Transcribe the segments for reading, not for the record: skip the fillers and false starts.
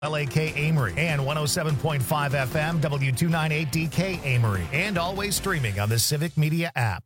LAK Amory and 107.5 FM W298DK Amory, and always streaming on the Civic Media app.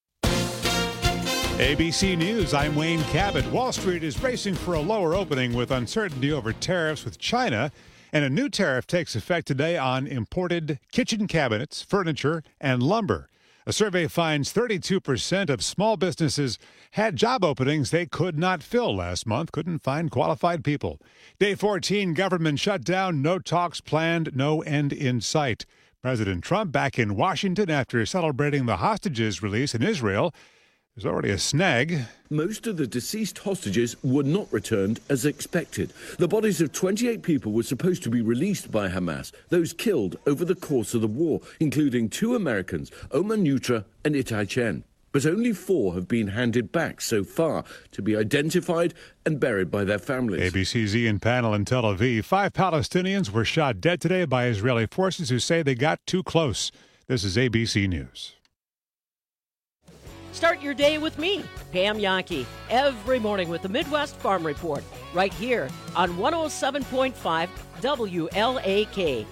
ABC News, I'm Wayne Cabot. Wall Street is racing for a lower opening with uncertainty over tariffs with China, and a new tariff takes effect today on imported kitchen cabinets, furniture, and lumber. A survey finds 32% of small businesses had job openings they could not fill last month, couldn't find qualified people. Day 14, government shutdown, no talks planned, no end in sight. President Trump back in Washington after celebrating the hostages release in Israel. There's already a snag. Most of the deceased hostages were not returned as expected. The bodies of 28 people were supposed to be released by Hamas, those killed over the course of the war, including 2 Americans, Omar Nutra and Itai Chen. But only 4 have been handed back so far to be identified and buried by their families. ABC's Ian Pannell in Tel Aviv. 5 Palestinians were shot dead today by Israeli forces who say they got too close. This is ABC News. Start your day with me, Pam Yankee, every morning with the Midwest Farm Report, right here on 107.5 WLAK.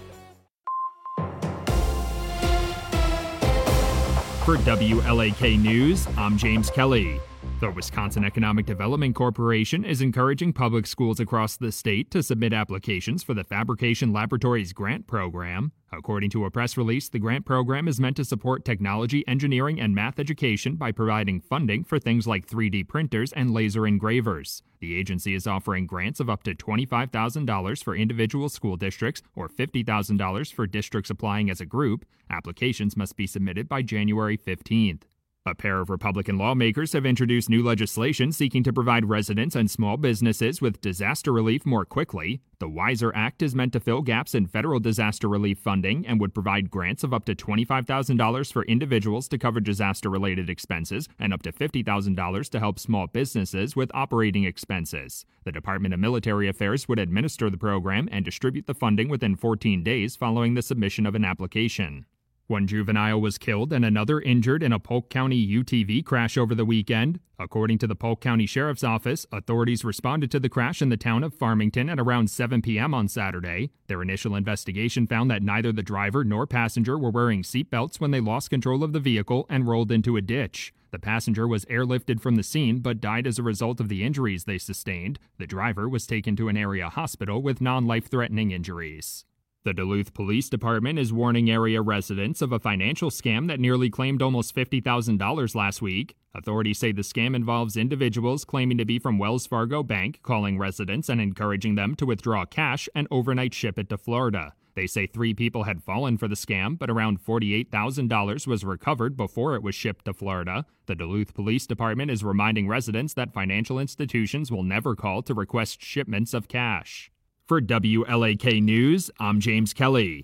For WLAK News, I'm James Kelly. The Wisconsin Economic Development Corporation is encouraging public schools across the state to submit applications for the Fabrication Laboratories Grant Program. According to a press release, the grant program is meant to support technology, engineering, and math education by providing funding for things like 3D printers and laser engravers. The agency is offering grants of up to $25,000 for individual school districts or $50,000 for districts applying as a group. Applications must be submitted by January 15th. A pair of Republican lawmakers have introduced new legislation seeking to provide residents and small businesses with disaster relief more quickly. The WISER Act is meant to fill gaps in federal disaster relief funding and would provide grants of up to $25,000 for individuals to cover disaster-related expenses and up to $50,000 to help small businesses with operating expenses. The Department of Military Affairs would administer the program and distribute the funding within 14 days following the submission of an application. 1 juvenile was killed and another injured in a Polk County UTV crash over the weekend. According to the Polk County Sheriff's Office, authorities responded to the crash in the town of Farmington at around 7 p.m. on Saturday. Their initial investigation found that neither the driver nor passenger were wearing seatbelts when they lost control of the vehicle and rolled into a ditch. The passenger was airlifted from the scene but died as a result of the injuries they sustained. The driver was taken to an area hospital with non-life-threatening injuries. The Duluth Police Department is warning area residents of a financial scam that nearly claimed almost $50,000 last week. Authorities say the scam involves individuals claiming to be from Wells Fargo Bank, calling residents and encouraging them to withdraw cash and overnight ship it to Florida. They say 3 people had fallen for the scam, but around $48,000 was recovered before it was shipped to Florida. The Duluth Police Department is reminding residents that financial institutions will never call to request shipments of cash. For WLAK News, I'm James Kelly.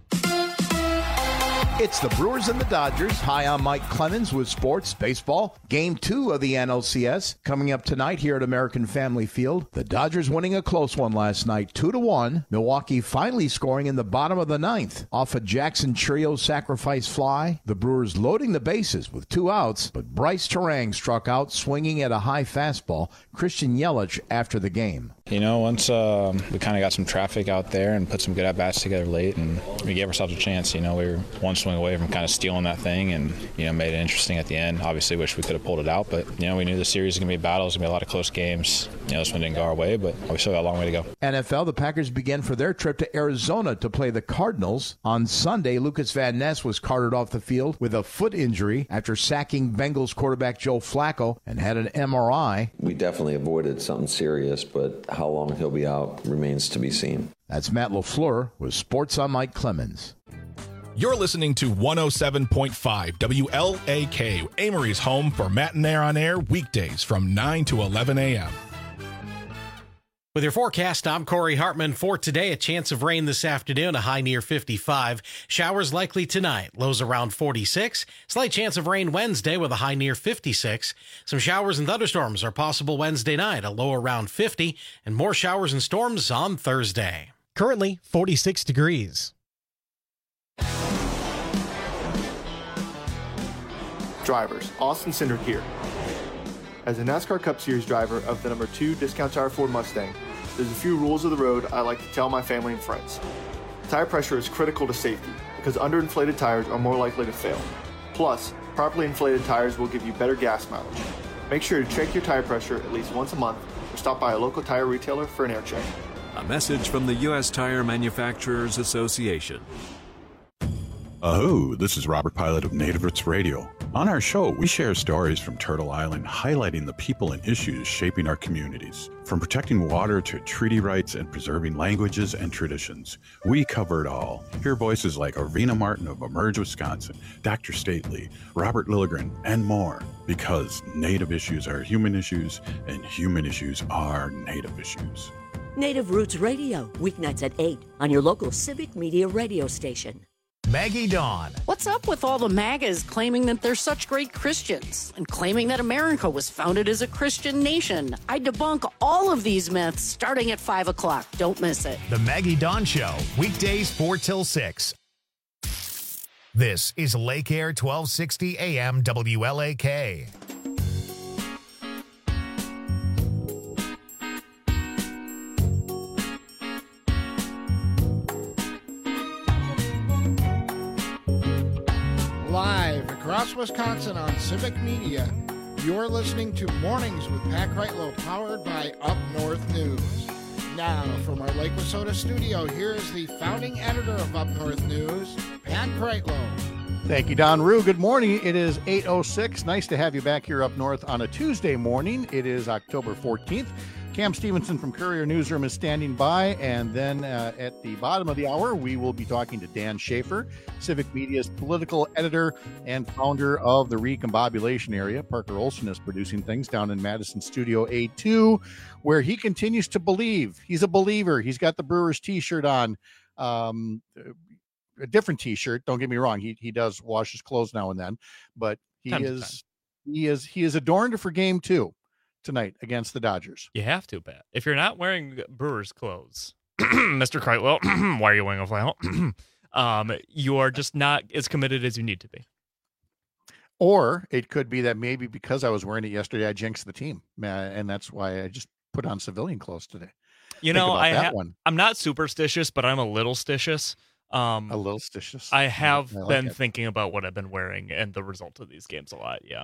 It's the Brewers and the Dodgers. Hi, I'm Mike Clemens with Sports Baseball. Game 2 of the NLCS coming up tonight here at American Family Field. The Dodgers winning a close one last night, 2-1. Milwaukee finally scoring in the bottom of the 9th off a Jackson Trio sacrifice fly. The Brewers loading the bases with 2 outs, but Bryce Terang struck out swinging at a high fastball. Christian Yelich after the game. You know, once we kind of got some traffic out there and put some good at-bats together late, and we gave ourselves a chance. You know, we were one swing away from kind of stealing that thing and, you know, made it interesting at the end. Obviously, wish we could have pulled it out, but, you know, we knew the series was going to be a battle. It was going to be a lot of close games. You know, this one didn't go our way, but we still got a long way to go. NFL, the Packers began for their trip to Arizona to play the Cardinals. On Sunday, Lucas Van Ness was carted off the field with a foot injury after sacking Bengals quarterback Joe Flacco and had an MRI. We definitely avoided something serious, but how long he'll be out remains to be seen. That's Matt LaFleur with Sports on Mike Clemens. You're listening to 107.5 WLAK, Amory's home for Matinee on Air weekdays from 9 to 11 a.m. With your forecast, I'm Corey Hartman. For today, a chance of rain this afternoon, a high near 55. Showers likely tonight, lows around 46. Slight chance of rain Wednesday with a high near 56. Some showers and thunderstorms are possible Wednesday night, a low around 50. And more showers and storms on Thursday. Currently 46 degrees. Drivers, Austin Cindric here. As a NASCAR Cup Series driver of the number 2 Discount Tire Ford Mustang, there's a few rules of the road I like to tell my family and friends. Tire pressure is critical to safety because underinflated tires are more likely to fail. Plus, properly inflated tires will give you better gas mileage. Make sure to check your tire pressure at least once a month or stop by a local tire retailer for an air check. A message from the U.S. Tire Manufacturers Association. Aho, this is Robert Pilot of Native Roots Radio. On our show, we share stories from Turtle Island highlighting the people and issues shaping our communities. From protecting water to treaty rights and preserving languages and traditions, we cover it all. Hear voices like Arvina Martin of Emerge, Wisconsin, Dr. Stately, Robert Lilligren, and more. Because Native issues are human issues, and human issues are Native issues. Native Roots Radio, weeknights at 8 on your local Civic Media radio station. Maggie Dawn. What's up with all the MAGAs claiming that they're such great Christians and claiming that America was founded as a Christian nation? I debunk all of these myths starting at 5 o'clock. Don't miss it. The Maggie Dawn Show, weekdays 4 till 6. This is Lake Air 1260 AM WLAK. Live across Wisconsin on Civic Media, you're listening to Mornings with Pat Kreitlow, powered by Up North News. Now, from our Lake Wissota studio, here is the founding editor of Up North News, Pat Kreitlow. Thank you, Don Rue. Good morning. It is 8:06. Nice to have you back here up north on a Tuesday morning. It is October 14th. Cam Stevenson from Courier Newsroom is standing by, and then at the bottom of the hour, we will be talking to Dan Schaefer, Civic Media's political editor and founder of the Recombobulation Area. Parker Olson is producing things down in Madison Studio A2, where he continues to believe. He's a believer. He's got the Brewers t-shirt on, a different t-shirt. Don't get me wrong. He does wash his clothes now and then, but he is adorned for game 2. Tonight against the Dodgers. You have to, Pat. If you're not wearing Brewers clothes, Mr. Kreitlow, why are you wearing a flannel? You are just not as committed as you need to be. Or it could be that maybe because I was wearing it yesterday, I jinxed the team, and that's why I just put on civilian clothes today. You know, I'm not superstitious, but I'm a little stitious. A little stitious. I have been thinking about what I've been wearing and the result of these games a lot. Yeah.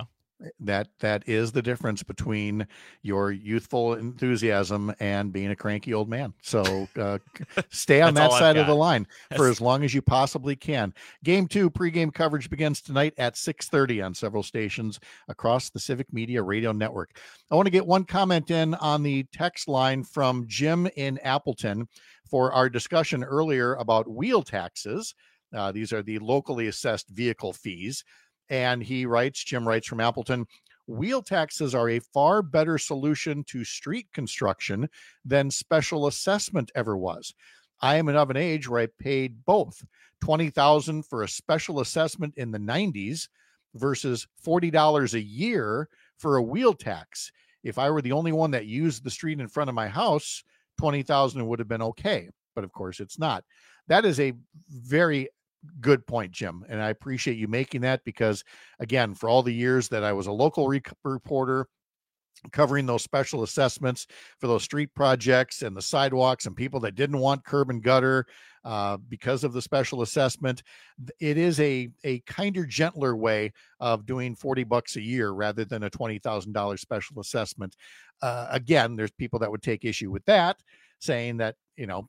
That is the difference between your youthful enthusiasm and being a cranky old man. So stay on that side of the line for as long as you possibly can. Game 2 pregame coverage begins tonight at 6:30 on several stations across the Civic Media Radio Network. I want to get one comment in on the text line from Jim in Appleton for our discussion earlier about wheel taxes. These are the locally assessed vehicle fees. And Jim writes from Appleton, wheel taxes are a far better solution to street construction than special assessment ever was. I am of an age where I paid both $20,000 for a special assessment in the 90s versus $40 a year for a wheel tax. If I were the only one that used the street in front of my house, $20,000 would have been okay. But of course it's not. That is a very good point, Jim. And I appreciate you making that because, again, for all the years that I was a local reporter covering those special assessments for those street projects and the sidewalks and people that didn't want curb and gutter because of the special assessment, it is a kinder, gentler way of doing $40 a year rather than a $20,000 special assessment. Again, there's people that would take issue with that, saying that,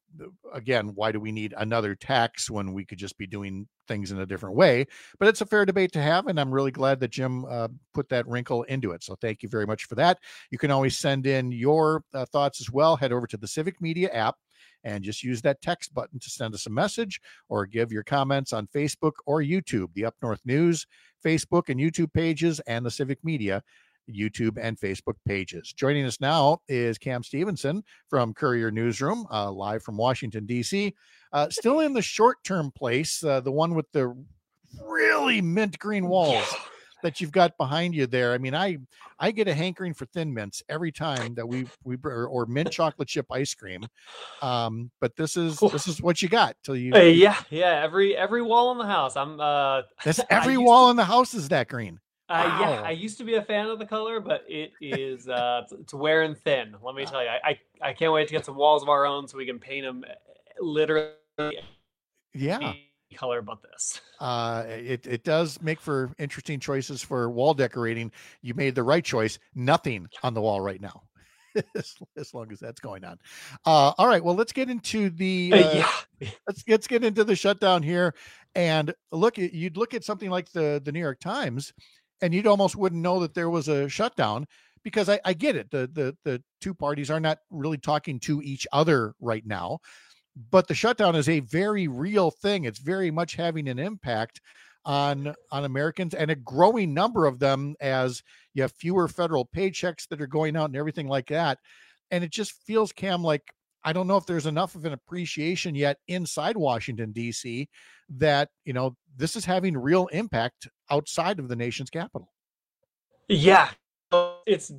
again, why do we need another tax when we could just be doing things in a different way? But it's a fair debate to have, and I'm really glad that Jim put that wrinkle into it. So thank you very much for that. You can always send in your thoughts as well. Head over to the Civic Media app and just use that text button to send us a message or give your comments on Facebook or YouTube, the Up North News Facebook and YouTube pages, and the Civic Media YouTube and Facebook pages. Joining us now is Cam Stevenson from Courier Newsroom, live from Washington, D.C. Still in the short-term place, the one with the really mint green walls that you've got behind you there. I mean, I get a hankering for Thin Mints every time that we or mint chocolate chip ice cream. But this is what you got till you. Yeah. Every wall in the house. That's every wall in the house is that green. Yeah, I used to be a fan of the color, but it is it's wearing thin. Let me tell you, I can't wait to get some walls of our own so we can paint them literally any color but this. It does make for interesting choices for wall decorating. You made the right choice. Nothing on the wall right now, as long as that's going on. All right, well, let's get into the let's get into the shutdown here. And you'd look at something like the New York Times, and you'd almost wouldn't know that there was a shutdown, because I get it. The two parties are not really talking to each other right now, but the shutdown is a very real thing. It's very much having an impact on Americans, and a growing number of them, as you have fewer federal paychecks that are going out and everything like that. And it just feels, Cam, like, I don't know if there's enough of an appreciation yet inside Washington, D.C., that, this is having real impact outside of the nation's capital. Yeah, I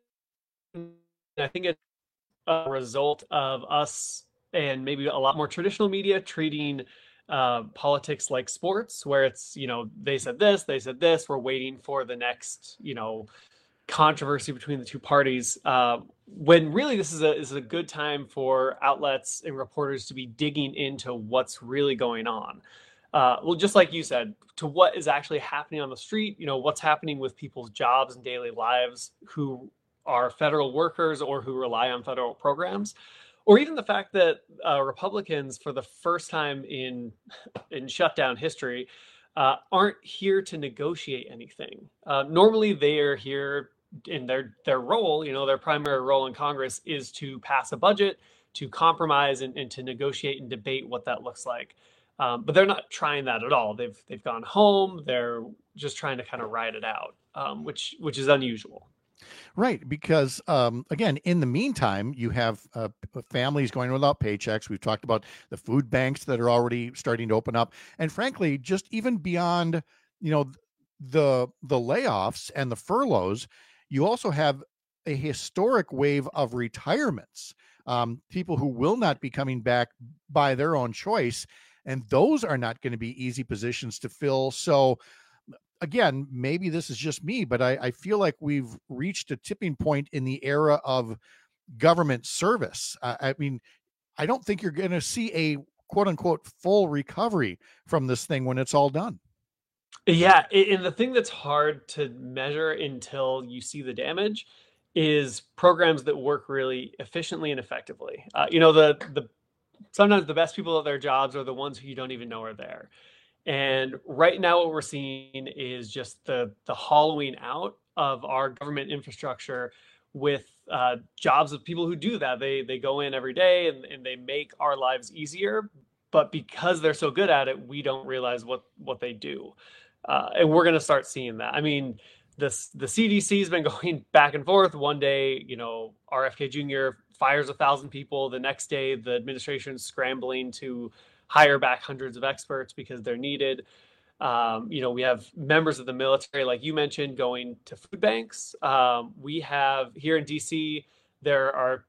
think it's a result of us and maybe a lot more traditional media treating politics like sports, where it's, they said this, we're waiting for the next, controversy between the two parties, when really this is a good time for outlets and reporters to be digging into what's really going on. Well, just like you said, to what is actually happening on the street, what's happening with people's jobs and daily lives who are federal workers or who rely on federal programs, or even the fact that Republicans, for the first time in shutdown history, aren't here to negotiate anything. Normally, they are here in their role, their primary role in Congress is to pass a budget, to compromise, and to negotiate and debate what that looks like. But they're not trying that at all. They've gone home. They're just trying to kind of ride it out, which is unusual. Right, because again, in the meantime, you have families going without paychecks. We've talked about the food banks that are already starting to open up, and frankly, just even beyond, the layoffs and the furloughs, you also have a historic wave of retirements, people who will not be coming back by their own choice, and those are not going to be easy positions to fill. So again, maybe this is just me, but I feel like we've reached a tipping point in the era of government service. I mean, I don't think you're going to see a quote unquote full recovery from this thing when it's all done. Yeah. And the thing that's hard to measure until you see the damage is programs that work really efficiently and effectively. Sometimes the best people at their jobs are the ones who you don't even know are there. And right now what we're seeing is just the hollowing out of our government infrastructure with jobs of people who do that. They go in every day and they make our lives easier, but because they're so good at it, we don't realize what they do. And we're going to start seeing that. I mean, the CDC has been going back and forth. One day, RFK Jr. fires 1,000 people. The next day, the administration is scrambling to hire back hundreds of experts because they're needed. We have members of the military, like you mentioned, going to food banks. We have here in DC, there are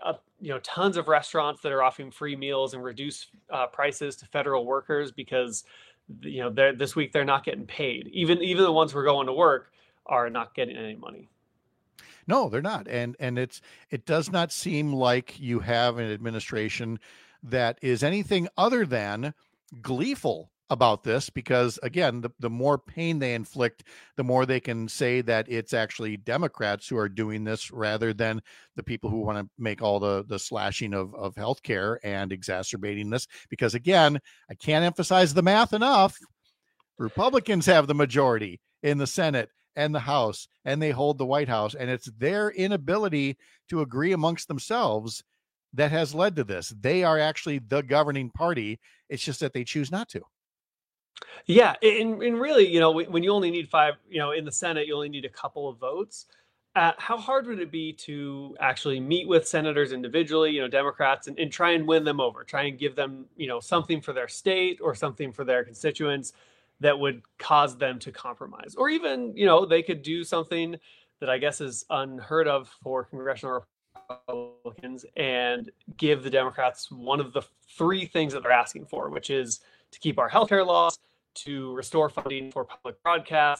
tons of restaurants that are offering free meals and reduced prices to federal workers because this week they're not getting paid. Even the ones who are going to work are not getting any money. No, they're not. And it does not seem like you have an administration that is anything other than gleeful about this, because again, the more pain they inflict, the more they can say that it's actually Democrats who are doing this rather than the people who want to make all the slashing of healthcare and exacerbating this. Because again, I can't emphasize the math enough. Republicans have the majority in the Senate and the House, and they hold the White House, and it's their inability to agree amongst themselves that has led to this. They are actually the governing party. It's just that they choose not to. Yeah. And really, when you only need 5, in the Senate, you only need a couple of votes. How hard would it be to actually meet with senators individually, Democrats, and try and win them over, try and give them, something for their state or something for their constituents that would cause them to compromise? Or even, they could do something that I guess is unheard of for congressional Republicans and give the Democrats one of the 3 things that they're asking for, which is to keep our healthcare laws, to restore funding for public broadcasts,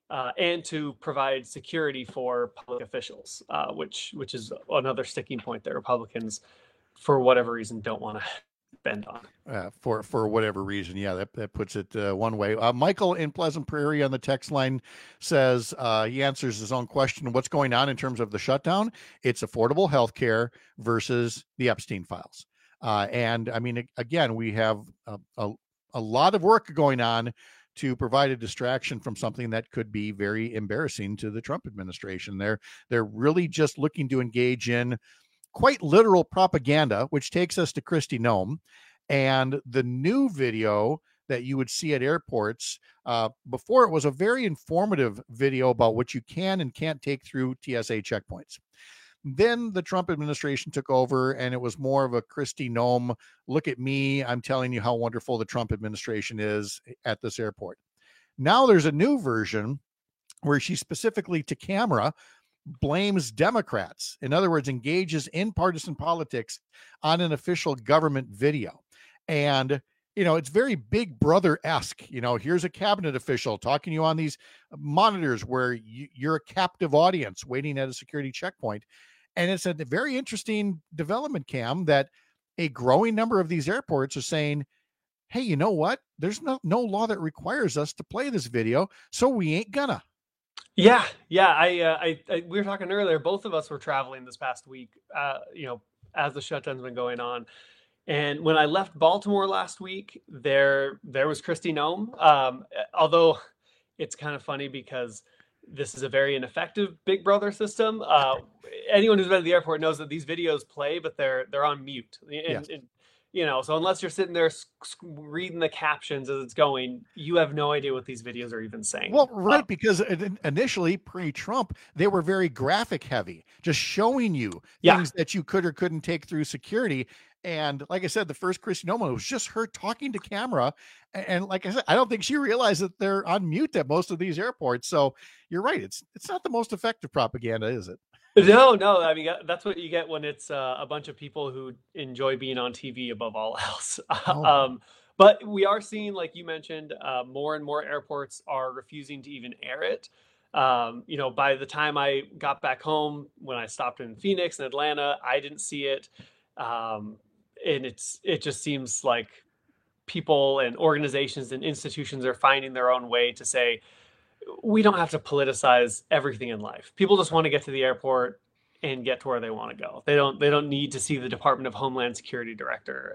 and to provide security for public officials, which is another sticking point that Republicans, for whatever reason, don't want to bend on. For whatever reason, yeah, that puts it one way. Michael in Pleasant Prairie on the text line says he answers his own question. What's going on in terms of the shutdown? It's affordable health care versus the Epstein files. And I mean, again, we have a lot of work going on to provide a distraction from something that could be very embarrassing to the Trump administration. They're really just looking to engage in quite literal propaganda, which takes us to Kristi Noem and the new video that you would see at airports. Before, it was a very informative video about what you can and can't take through TSA checkpoints. Then the Trump administration took over, and it was more of a Kristi Noem, look at me, I'm telling you how wonderful the Trump administration is at this airport. Now there's a new version where she specifically to camera blames Democrats. In other words, engages in partisan politics on an official government video. And, you know, it's very Big Brother-esque. You know, here's a cabinet official talking to you on these monitors where you're a captive audience waiting at a security checkpoint. And it's a very interesting development, Cam, that a growing number of these airports are saying, hey, you know what? There's no law that requires us to play this video, so we ain't gonna. Yeah. I we were talking earlier. Both of us were traveling this past week, you know, as the shutdown's been going on. And when I left Baltimore last week, there was Kristi Noem. Although it's kind of funny because this is a very ineffective Big Brother system. Anyone who's been to the airport knows that these videos play, but they're on mute. And you know, so unless you're sitting there reading the captions as it's going, you have no idea what these videos are even saying. Well, right, because initially pre-Trump, they were very graphic heavy, just showing you things that you could or couldn't take through security. And like I said, the first Kristi Noem was just her talking to camera. And like I said, I don't think she realized that they're on mute at most of these airports. So you're right. It's not the most effective propaganda, is it? No. I mean, that's what you get when it's a bunch of people who enjoy being on TV above all else. But we are seeing, like you mentioned, more and more airports are refusing to even air it. You know, by the time I got back home, when I stopped in Phoenix and Atlanta, I didn't see it. And it just seems like people and organizations and institutions are finding their own way to say, we don't have to politicize everything in life. People just want to get to the airport and get to where they want to go. They don't need to see the Department of Homeland Security director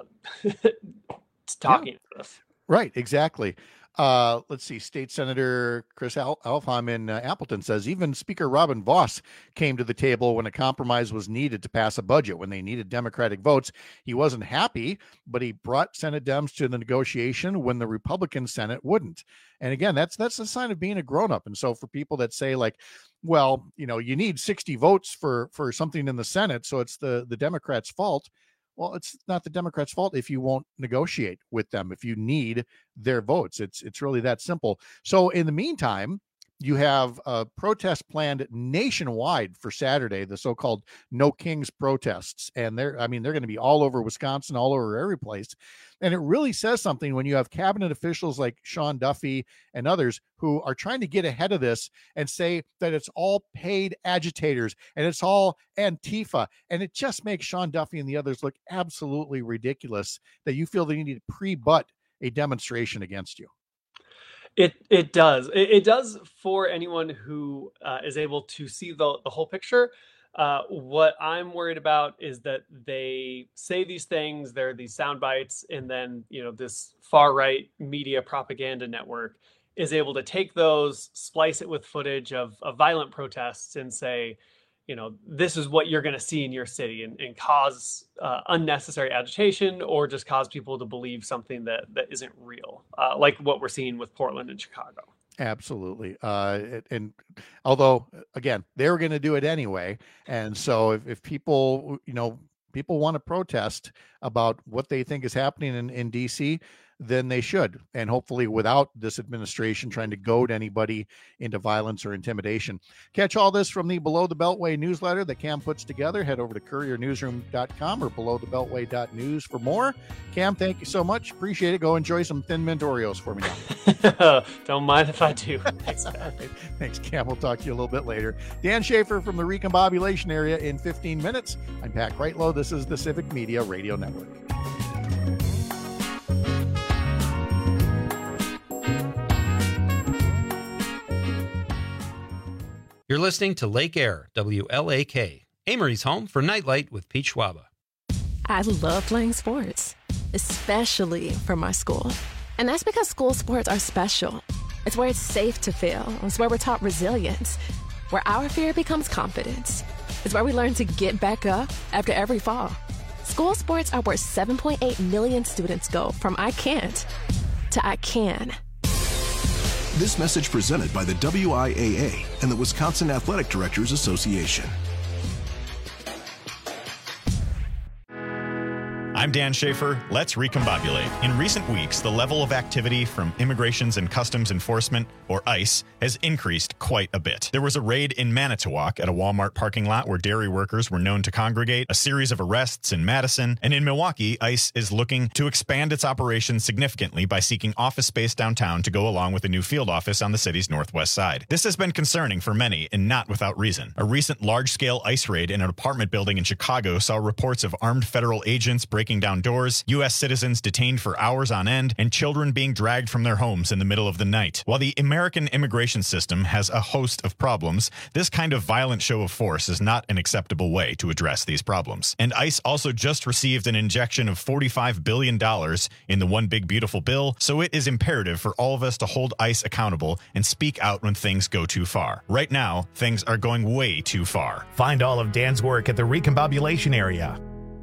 talking to us. Right, exactly. Let's see. State Senator Chris Alfheim in Appleton says even Speaker Robin Vos came to the table when a compromise was needed to pass a budget. When they needed Democratic votes, he wasn't happy, but he brought Senate Dems to the negotiation when the Republican Senate wouldn't. And again, that's a sign of being a grown-up. And so for people that say like, well, you know, you need 60 votes for something in the Senate, so it's the Democrats' fault. Well, it's not the Democrats' fault if you won't negotiate with them, if you need their votes. It's really that simple. So in the meantime, you have a protest planned nationwide for Saturday, the so-called No Kings protests. And they're going to be all over Wisconsin, all over every place. And it really says something when you have cabinet officials like Sean Duffy and others who are trying to get ahead of this and say that it's all paid agitators and it's all Antifa. And it just makes Sean Duffy and the others look absolutely ridiculous that you feel that you need to pre-butt a demonstration against you. It does. It does for anyone who is able to see the whole picture. What I'm worried about is that they say these things, they're these sound bites, and then, you know, this far right media propaganda network is able to take those, splice it with footage of violent protests and say, you know, this is what you're going to see in your city and cause unnecessary agitation or just cause people to believe something that isn't real, like what we're seeing with Portland and Chicago. Absolutely. And although, again, they were going to do it anyway. And so if people, you know, people want to protest about what they think is happening in DC, than they should. And hopefully without this administration trying to goad anybody into violence or intimidation. Catch all this from the Below the Beltway newsletter that Cam puts together. Head over to couriernewsroom.com or belowthebeltway.news for more. Cam, thank you so much. Appreciate it. Go enjoy some Thin Mint Oreos for me now. Don't mind if I do. Thanks, right. Thanks, Cam. We'll talk to you a little bit later. Dan Schaefer from the Recombobulation Area in 15 minutes. I'm Pat Kreitlow. This is the Civic Media Radio Network. You're listening to Lake Air, WLAK, Amory's home for Nightlight with Pete Schwaba. I love playing sports, especially for my school. And that's because school sports are special. It's where it's safe to fail. It's where we're taught resilience, where our fear becomes confidence. It's where we learn to get back up after every fall. School sports are where 7.8 million students go from I can't to I can. This message presented by the WIAA and the Wisconsin Athletic Directors Association. I'm Dan Schaefer. Let's recombobulate. In recent weeks, the level of activity from Immigrations and Customs Enforcement, or ICE, has increased quite a bit. There was a raid in Manitowoc at a Walmart parking lot where dairy workers were known to congregate, a series of arrests in Madison, and in Milwaukee, ICE is looking to expand its operations significantly by seeking office space downtown to go along with a new field office on the city's northwest side. This has been concerning for many, and not without reason. A recent large-scale ICE raid in an apartment building in Chicago saw reports of armed federal agents breaking down doors, U.S. citizens detained for hours on end, and children being dragged from their homes in the middle of the night. While the American immigration system has a host of problems, this kind of violent show of force is not an acceptable way to address these problems. And ICE also just received an injection of $45 billion in the One Big Beautiful Bill, so it is imperative for all of us to hold ICE accountable and speak out when things go too far. Right now, things are going way too far. Find all of Dan's work at the Recombobulation Area.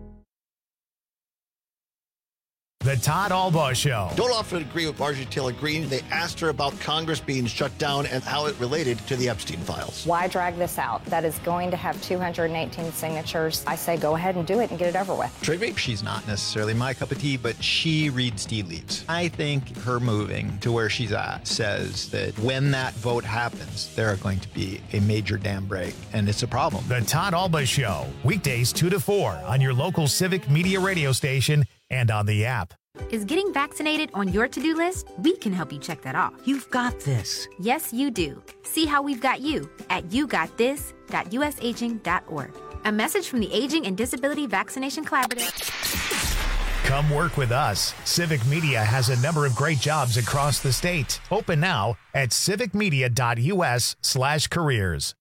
The Todd Albaugh Show. Don't often agree with Marjorie Taylor Greene. They asked her about Congress being shut down and how it related to the Epstein files. Why drag this out? That is going to have 218 signatures. I say go ahead and do it and get it over with. Trigby? She's not necessarily my cup of tea, but she reads tea leaves. I think her moving to where she's at says that when that vote happens, there are going to be a major dam break, and it's a problem. The Todd Albaugh Show, weekdays 2 to 4 on your local Civic Media radio station and on the app. Is getting vaccinated on your to-do list? We can help you check that off. You've got this. Yes, you do. See how we've got you at yougotthis.usaging.org. A message from the Aging and Disability Vaccination Collaborative. Come work with us. Civic Media has a number of great jobs across the state. Open now at civicmedia.us/careers.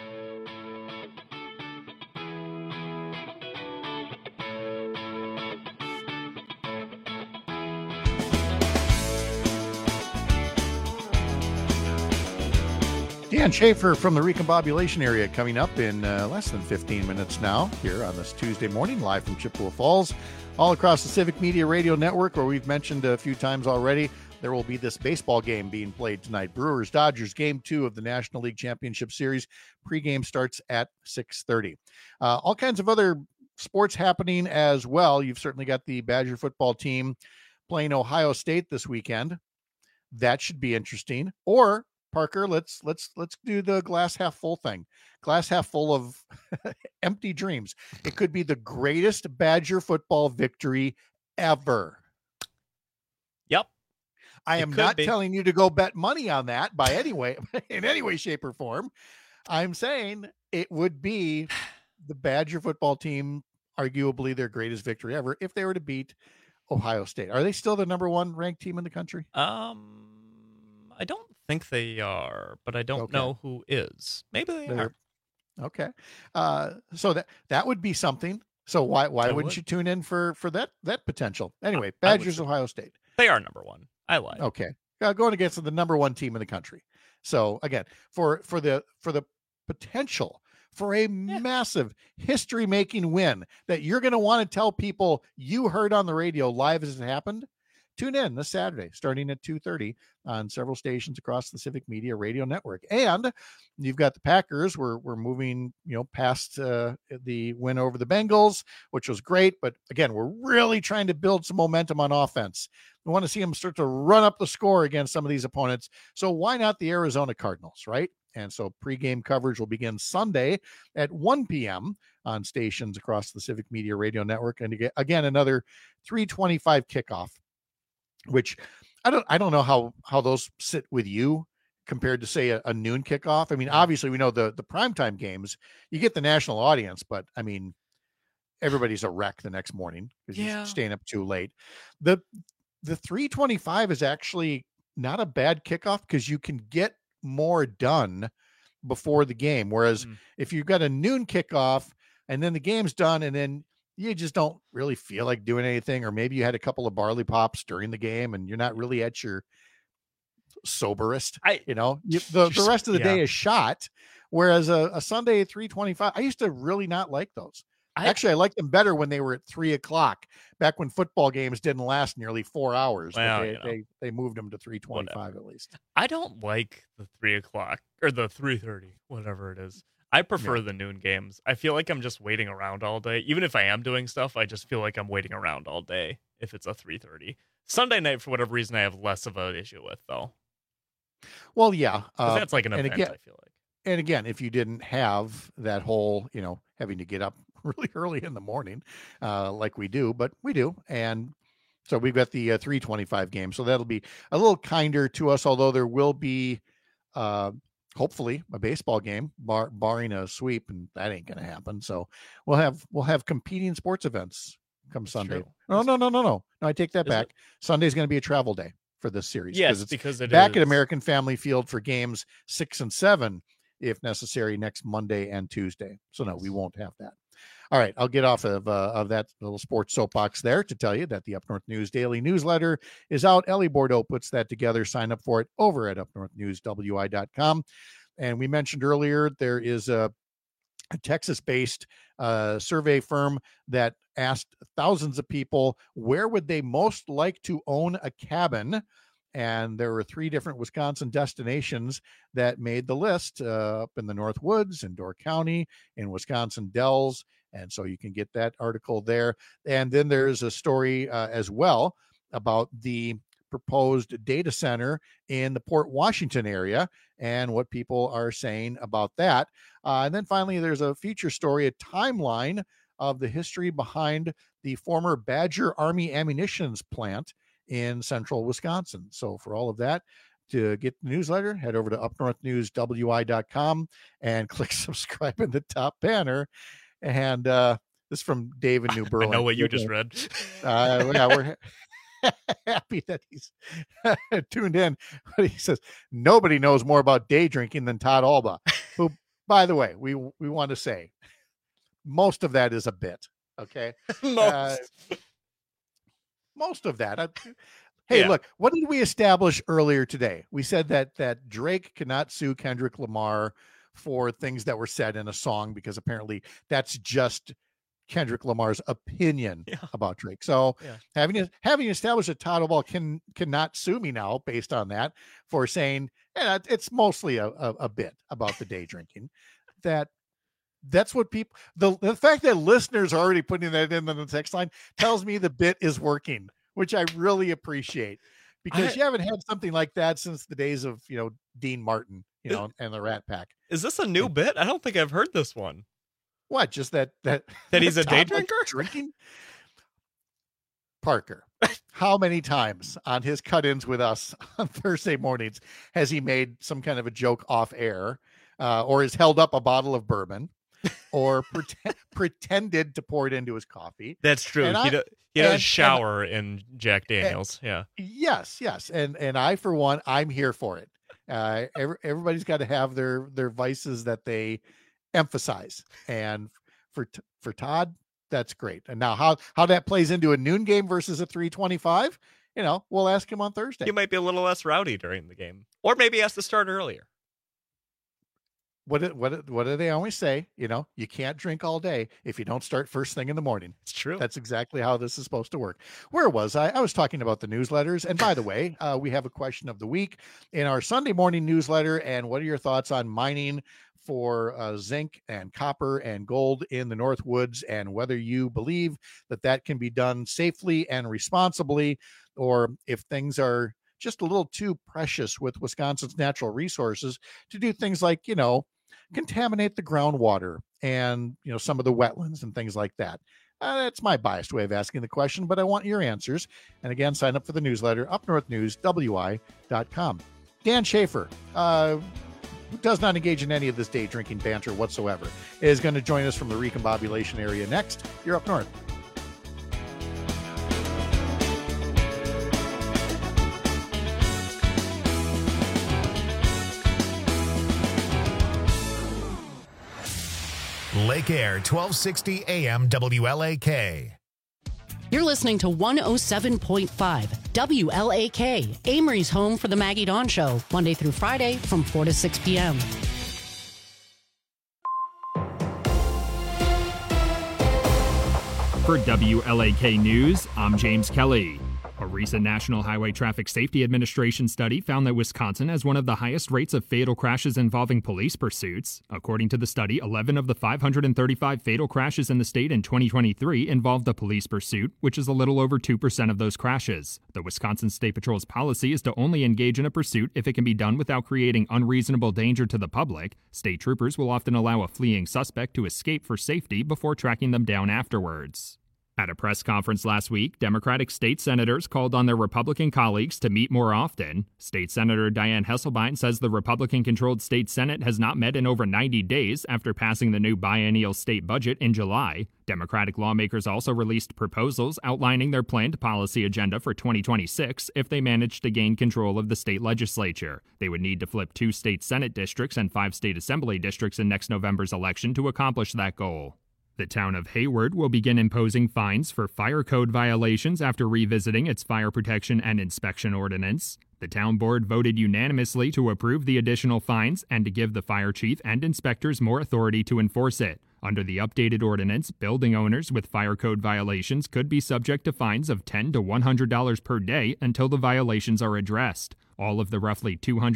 Dan Schaefer from the Recombobulation Area coming up in less than 15 minutes now here on this Tuesday morning, live from Chippewa Falls, all across the Civic Media Radio Network, where we've mentioned a few times already. There will be this baseball game being played tonight. Brewers-Dodgers, Game 2 of the National League Championship Series. Pre-game starts at 6:30. All kinds of other sports happening as well. You've certainly got the Badger football team playing Ohio State this weekend. That should be interesting. Or Parker, let's do the glass half full thing. Glass half full of empty dreams. It could be the greatest Badger football victory ever. Yep. I am not telling you to go bet money on that by any way, in any way, shape, or form. I'm saying it would be the Badger football team, arguably their greatest victory ever, if they were to beat Ohio State. Are they still the number one ranked team in the country? I don't think they are, but I don't know who is. Maybe they are. Okay. So that would be something. So why wouldn't you tune in for that potential? Anyway, Badgers, Ohio State. They are number one. I lied. Okay. Going against the number one team in the country. So again, for the potential for a massive history-making win that you're going to want to tell people you heard on the radio live as it happened, tune in this Saturday, starting at 2:30 on several stations across the Civic Media Radio Network. And you've got the Packers. We're moving, past the win over the Bengals, which was great. But again, we're really trying to build some momentum on offense We want to see them start to run up the score against some of these opponents. So why not the Arizona Cardinals, right? And so pregame coverage will begin Sunday at 1 p.m. on stations across the Civic Media Radio Network. And again, another 3:25 kickoff, which I don't know how those sit with you compared to, say, a noon kickoff. I mean, obviously we know the primetime games, you get the national audience, but I mean, everybody's a wreck the next morning because you're staying up too late. The 3:25 is actually not a bad kickoff because you can get more done before the game. Whereas if you've got a noon kickoff and then the game's done and then you just don't really feel like doing anything, or maybe you had a couple of barley pops during the game and you're not really at your soberest, the rest of the day is shot. Whereas a Sunday at 3:25, I used to really not like those. Actually, I liked them better when they were at 3:00, back when football games didn't last nearly 4 hours. Well, they moved them to 3:25 at least. I don't like the 3:00 or the 3:30, whatever it is. I prefer the noon games. I feel like I'm just waiting around all day. Even if I am doing stuff, I just feel like I'm waiting around all day if it's a 3:30. Sunday night, for whatever reason, I have less of an issue with, though. Well, yeah. That's like an event, I feel like. And again, if you didn't have that whole, having to get up really early in the morning, like we do, but we do. And so we've got the 3:25 game. So that'll be a little kinder to us, although there will be, hopefully, a baseball game, barring a sweep, and that ain't going to happen. So we'll have competing sports events come Sunday. No, I take that back. Sunday's going to be a travel day for this series. Yes, because it's back at American Family Field for games 6 and 7, if necessary, next Monday and Tuesday. So no, we won't have that. All right, I'll get off of that little sports soapbox there to tell you that the Up North News Daily Newsletter is out. Ellie Bordeaux puts that together. Sign up for it over at upnorthnewswi.com. And we mentioned earlier there is a Texas-based survey firm that asked thousands of people where would they most like to own a cabin. And there were 3 different Wisconsin destinations that made the list, up in the North Woods, in Door County, in Wisconsin Dells. And so you can get that article there. And then there's a story as well about the proposed data center in the Port Washington area and what people are saying about that. And then finally, there's a feature story, a timeline of the history behind the former Badger Army ammunitions plant in central Wisconsin. So for all of that, to get the newsletter, head over to upnorthnewswi.com and click subscribe in the top banner. And this is from Dave in New Berlin. I know what you just read. Yeah, we're happy that he's tuned in. But he says, nobody knows more about day drinking than Todd Alba, who, by the way, we want to say most of that is a bit. Okay. Most of that. Look, what did we establish earlier today? We said that Drake cannot sue Kendrick Lamar for things that were said in a song because apparently that's just Kendrick Lamar's opinion about Drake. So having established that Todd Alba cannot sue me now based on that for saying it's mostly a bit about the day drinking. That's what people, the fact that listeners are already putting that in the text line tells me the bit is working, which I really appreciate, because you haven't had something like that since the days of, Dean Martin, and the Rat Pack. Is this a new bit? I don't think I've heard this one. What? Just that he's a day drinker? Drinking? Parker, how many times on his cut-ins with us on Thursday mornings has he made some kind of a joke off air, or has held up a bottle of bourbon, or pretended to pour it into his coffee? That's true. He does shower in Jack Daniels. Yes. And I, for one, I'm here for it. Everybody's got to have their vices that they emphasize. And for Todd, that's great. And now how that plays into a noon game versus a 3:25, we'll ask him on Thursday. He might be a little less rowdy during the game, or maybe he has to start earlier. What do they always say? You can't drink all day if you don't start first thing in the morning. It's true. That's exactly how this is supposed to work. Where was I? I was talking about the newsletters. And by the way, we have a question of the week in our Sunday morning newsletter. And what are your thoughts on mining for zinc and copper and gold in the North Woods, and whether you believe that can be done safely and responsibly, or if things are just a little too precious with Wisconsin's natural resources to do things like, contaminate the groundwater and, some of the wetlands and things like that. That's my biased way of asking the question, but I want your answers. And again, sign up for the newsletter, upnorthnewswi.com. Dan Schaefer, who does not engage in any of this day drinking banter whatsoever, is going to join us from the recombobulation area next. You're Up North. Lake Air, 1260 AM WLAK. You're listening to 107.5 WLAK, Amory's home for the Maggie Dawn Show, Monday through Friday from 4 to 6 p.m. For WLAK News, I'm James Kelly. A recent National Highway Traffic Safety Administration study found that Wisconsin has one of the highest rates of fatal crashes involving police pursuits. According to the study, 11 of the 535 fatal crashes in the state in 2023 involved a police pursuit, which is a little over 2% of those crashes. The Wisconsin State Patrol's policy is to only engage in a pursuit if it can be done without creating unreasonable danger to the public. State troopers will often allow a fleeing suspect to escape for safety before tracking them down afterwards. At a press conference last week, Democratic state senators called on their Republican colleagues to meet more often. State Senator Dianne Hesselbein says the Republican-controlled state Senate has not met in over 90 days after passing the new biennial state budget in July. Democratic lawmakers also released proposals outlining their planned policy agenda for 2026 if they manage to gain control of the state legislature. They would need to flip 2 state Senate districts and 5 state assembly districts in next November's election to accomplish that goal. The town of Hayward will begin imposing fines for fire code violations after revisiting its fire protection and inspection ordinance. The town board voted unanimously to approve the additional fines and to give the fire chief and inspectors more authority to enforce it. Under the updated ordinance, building owners with fire code violations could be subject to fines of $10 to $100 per day until the violations are addressed. All of the roughly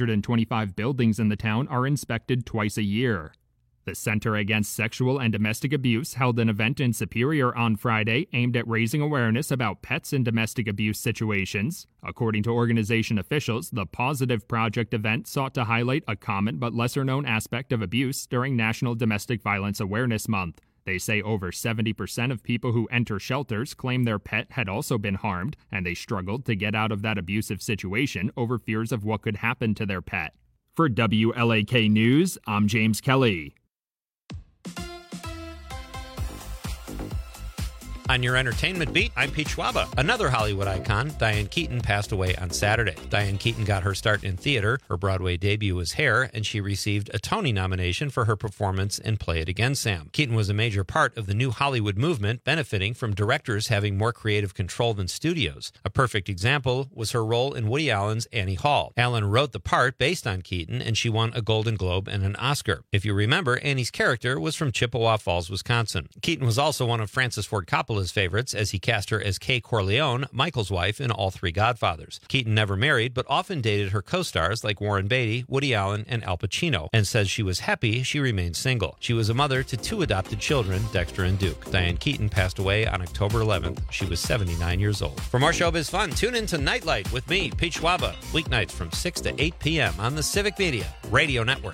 225 buildings in the town are inspected twice a year. The Center Against Sexual and Domestic Abuse held an event in Superior on Friday aimed at raising awareness about pets in domestic abuse situations. According to organization officials, the Positive Project event sought to highlight a common but lesser-known aspect of abuse during National Domestic Violence Awareness Month. They say over 70% of people who enter shelters claim their pet had also been harmed, and they struggled to get out of that abusive situation over fears of what could happen to their pet. For WLAK News, I'm James Kelly. On your entertainment beat, I'm Pete Schwaba. Another Hollywood icon, Diane Keaton, passed away on Saturday. Diane Keaton got her start in theater. Her Broadway debut was Hair, and she received a Tony nomination for her performance in Play It Again, Sam. Keaton was a major part of the new Hollywood movement, benefiting from directors having more creative control than studios. A perfect example was her role in Woody Allen's Annie Hall. Allen wrote the part based on Keaton, and she won a Golden Globe and an Oscar. If you remember, Annie's character was from Chippewa Falls, Wisconsin. Keaton was also one of Francis Ford Coppola's favorites, as he cast her as Kay Corleone, Michael's wife in all 3 Godfathers. Keaton never married, but often dated her co-stars like Warren Beatty, Woody Allen, and Al Pacino, and says she was happy she remained single. She was a mother to 2 adopted children, Dexter and Duke. Diane Keaton passed away on October 11th. She was 79 years old. For more showbiz fun, tune in to Nightlight with me, Pete Schwaba, weeknights from 6 to 8 p.m. on the Civic Media Radio Network.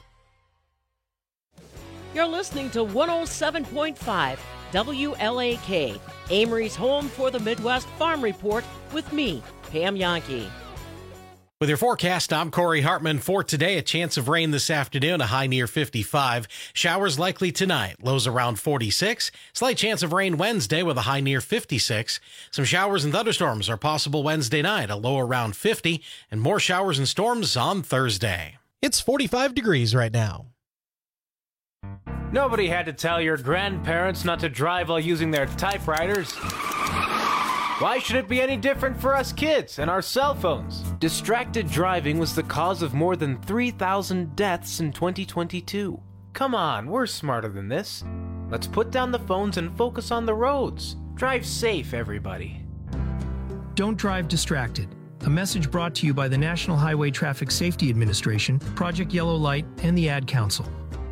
You're listening to 107.5 WLAK, Amory's home for the Midwest Farm Report with me, Pam Yankee. With your forecast, I'm Corey Hartman. For today, a chance of rain this afternoon, a high near 55. Showers likely tonight, lows around 46. Slight chance of rain Wednesday with a high near 56. Some showers and thunderstorms are possible Wednesday night, a low around 50. And more showers and storms on Thursday. It's 45 degrees right now. Nobody had to tell your grandparents not to drive while using their typewriters. Why should it be any different for us kids and our cell phones? Distracted driving was the cause of more than 3,000 deaths in 2022. Come on, we're smarter than this. Let's put down the phones and focus on the roads. Drive safe, everybody. Don't drive distracted. A message brought to you by the National Highway Traffic Safety Administration, Project Yellow Light, and the Ad Council.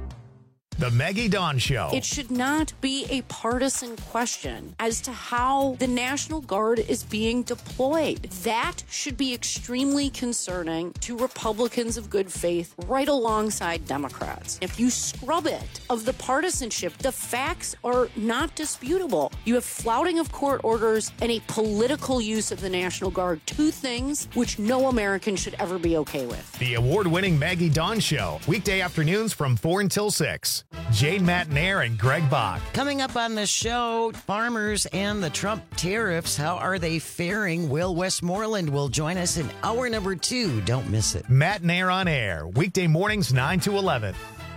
The Maggie Dawn Show. It should not be a partisan question as to how the National Guard is being deployed. That should be extremely concerning to Republicans of good faith right alongside Democrats. If you scrub it of the partisanship, the facts are not disputable. You have flouting of court orders and a political use of the National Guard, two things which no American should ever be okay with. The award-winning Maggie Dawn Show, weekday afternoons from 4 until 6. Jane Matnair and Greg Bach. Coming up on the show, farmers and the Trump tariffs, how are they faring? Will Westmoreland will join us in hour number 2. Don't miss it. Matnair on air, weekday mornings 9 to 11.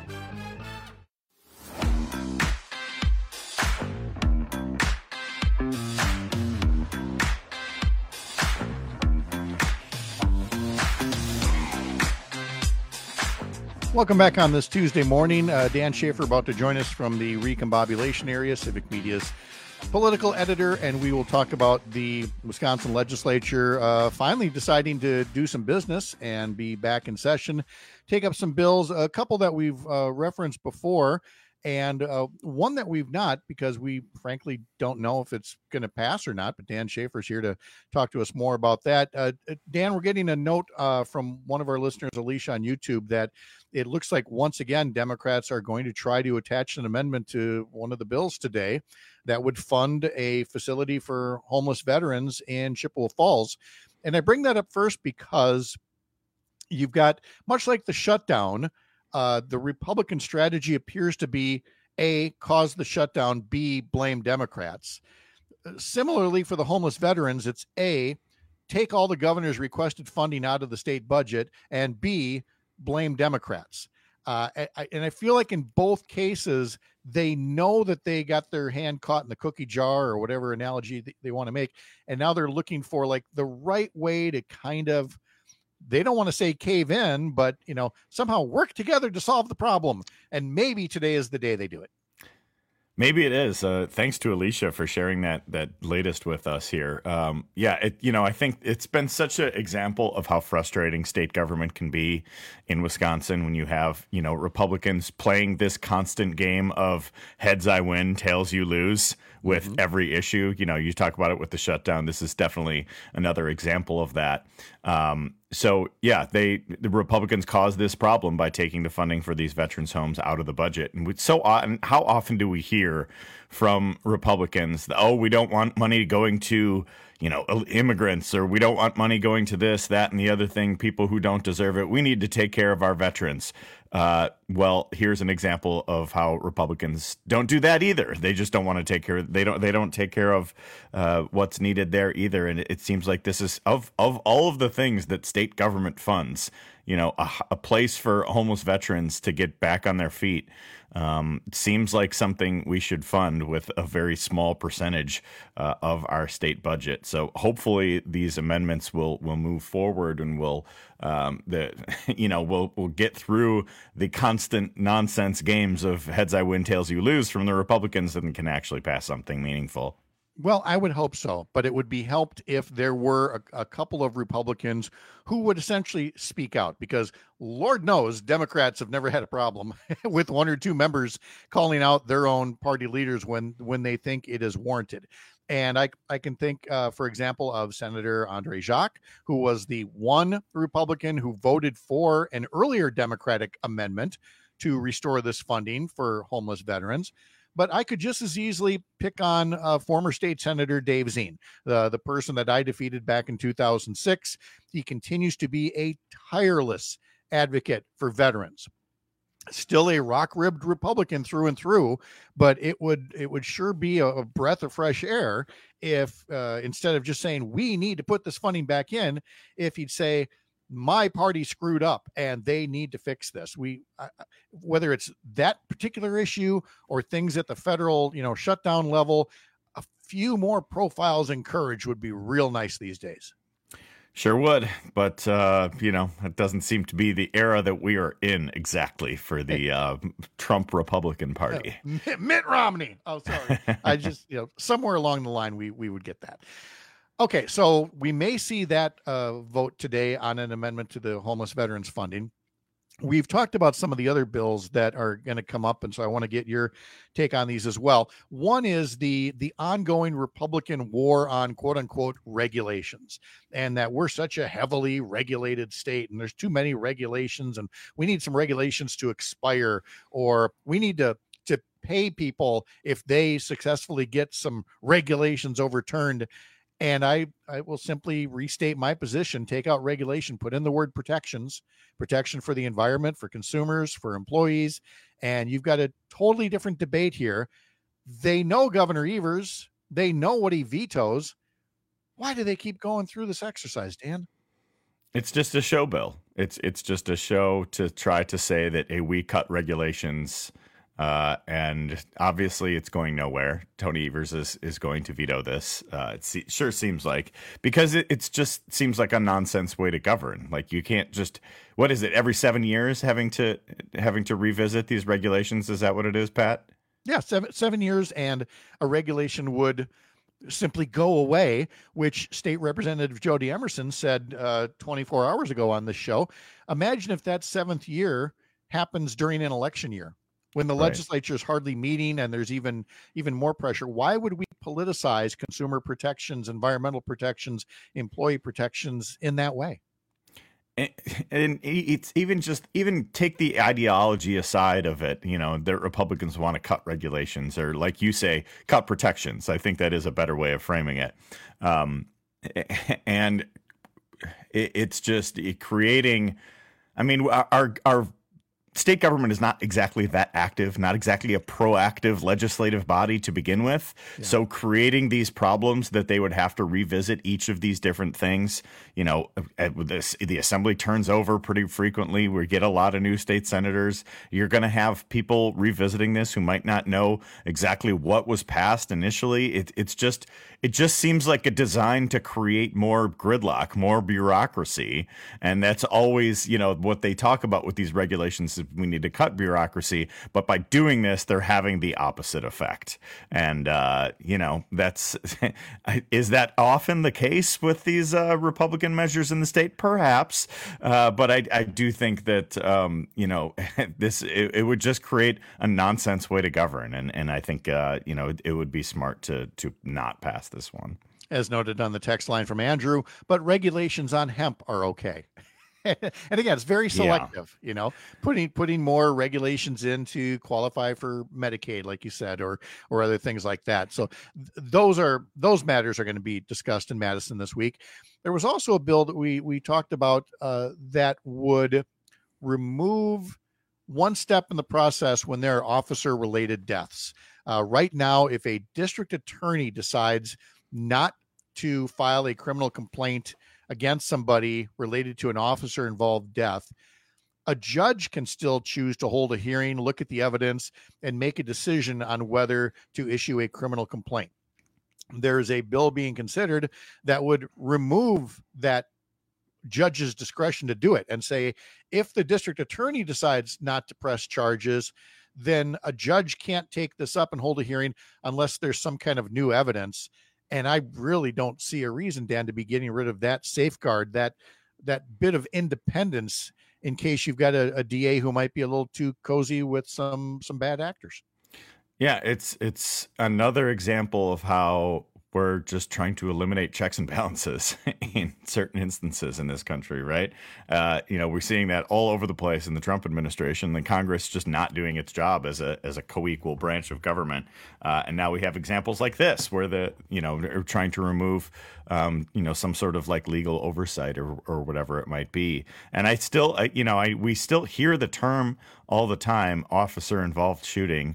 Welcome back on this Tuesday morning. Dan Schaefer about to join us from the Recombobulation area, Civic Media's political editor, and we will talk about the Wisconsin legislature finally deciding to do some business and be back in session, take up some bills, a couple that we've referenced before, and one that we've not, because we frankly don't know if it's going to pass or not. But Dan Schaefer's here to talk to us more about that. Dan, we're getting a note from one of our listeners, Alicia, on YouTube, that it looks like once again Democrats are going to try to attach an amendment to one of the bills today that would fund a facility for homeless veterans in Chippewa Falls. And I bring that up first because you've got, much like the shutdown, the Republican strategy appears to be A, cause the shutdown, B, blame Democrats. Similarly, for the homeless veterans, it's A, take all the governor's requested funding out of the state budget, and B, blame Democrats. And I feel like in both cases, they know that they got their hand caught in the cookie jar, or whatever analogy they want to make. And now they're looking for like the right way to kind of, they don't want to say cave in, but, you know, somehow work together to solve the problem. And maybe today is the day they do it. Maybe it is. Thanks to Alicia for sharing that latest with us here. I think it's been such an example of how frustrating state government can be in Wisconsin when you have, Republicans playing this constant game of heads I win, tails you lose with every issue. You talk about it with the shutdown. This is definitely another example of that. The Republicans caused this problem by taking the funding for these veterans' homes out of the budget. And how often do we hear from Republicans, we don't want money going to, immigrants, or we don't want money going to this, that, and the other thing, people who don't deserve it. We need to take care of our veterans. Well, here's an example of how Republicans don't do that either. They just don't want to take care. They don't take care of what's needed there either. And it seems like this is of all of the things that state government funds, a place for homeless veterans to get back on their feet. Seems like something we should fund with a very small percentage of our state budget. So hopefully these amendments will move forward and we'll get through the constant nonsense games of heads I win, tails you lose from the Republicans, and can actually pass something meaningful. Well, I would hope so, but it would be helped if there were a couple of Republicans who would essentially speak out, because Lord knows Democrats have never had a problem with one or two members calling out their own party leaders when they think it is warranted. And I can think, for example, of Senator Andre Jacques, who was the one Republican who voted for an earlier Democratic amendment to restore this funding for homeless veterans. But I could just as easily pick on former state senator Dave Zine, the person that I defeated back in 2006. He continues to be a tireless advocate for veterans. Still a rock-ribbed Republican through and through, but it would sure be a breath of fresh air if instead of just saying we need to put this funding back in, if he'd say, my party screwed up and they need to fix this. Whether it's that particular issue or things at the federal, shutdown level, a few more profiles and courage would be real nice these days. Sure would, but it doesn't seem to be the era that we are in exactly for the Trump Republican Party. Mitt Romney. Oh, sorry. I just, somewhere along the line we would get that. Okay, so we may see that vote today on an amendment to the homeless veterans funding. We've talked about some of the other bills that are going to come up, and so I want to get your take on these as well. One is the ongoing Republican war on quote unquote regulations, and that we're such a heavily regulated state, and there's too many regulations, and we need some regulations to expire, or we need to pay people if they successfully get some regulations overturned. And I will simply restate my position, take out regulation, put in the word protections, protection for the environment, for consumers, for employees. And you've got a totally different debate here. They know Governor Evers. They know what he vetoes. Why do they keep going through this exercise, Dan? It's just a show bill. It's just a show to try to say that, hey, we cut regulations. And obviously it's going nowhere. Tony Evers is going to veto this. It sure seems like, because it's just seems like a nonsense way to govern. Like, you can't just, what is it, every 7 years having to revisit these regulations? Is that what it is, Pat? Yeah, seven years, and a regulation would simply go away, which State Representative Jody Emerson said 24 hours ago on this show. Imagine if that 7th year happens during an election year, when the legislature is hardly meeting and there's even more pressure. Why would we politicize consumer protections, environmental protections, employee protections in that way? And it's even take the ideology aside of it. You know, the Republicans want to cut regulations, or, like you say, cut protections. I think that is a better way of framing it. And it's just creating, I mean, our state government is not exactly that active, not exactly a proactive legislative body to begin with. Yeah. So creating these problems that they would have to revisit each of these different things, you know, the assembly turns over pretty frequently. We get a lot of new state senators. You're going to have people revisiting this who might not know exactly what was passed initially. It just seems like a design to create more gridlock, more bureaucracy. And that's always, you know, what they talk about with these regulations. We need to cut bureaucracy, but by doing this, they're having the opposite effect. And, you know, that's, is that often the case with these Republican measures in the state? Perhaps. But I do think that, you know, it would just create a nonsense way to govern. And I think, you know, it would be smart to not pass this one. As noted on the text line from Andrew, but regulations on hemp are okay. And again, it's very selective, you know, putting more regulations in to qualify for Medicaid, like you said, or other things like that. So those matters are going to be discussed in Madison this week. There was also a bill that we talked about that would remove one step in the process when there are officer-related deaths. Right now, if a district attorney decides not to file a criminal complaint against somebody related to an officer-involved death, a judge can still choose to hold a hearing, look at the evidence, and make a decision on whether to issue a criminal complaint. There is a bill being considered that would remove that judge's discretion to do it and say, if the district attorney decides not to press charges, then a judge can't take this up and hold a hearing unless there's some kind of new evidence. And I really don't see a reason, Dan, to be getting rid of that safeguard, that bit of independence in case you've got a DA who might be a little too cozy with some bad actors. Yeah, it's another example of how we're just trying to eliminate checks and balances in certain instances in this country, right? You know, we're seeing that all over the place in the Trump administration, the Congress just not doing its job as a co-equal branch of government. And now we have examples like this where they're trying to remove, some sort of like legal oversight or whatever it might be. And we still hear the term all the time, officer involved shooting.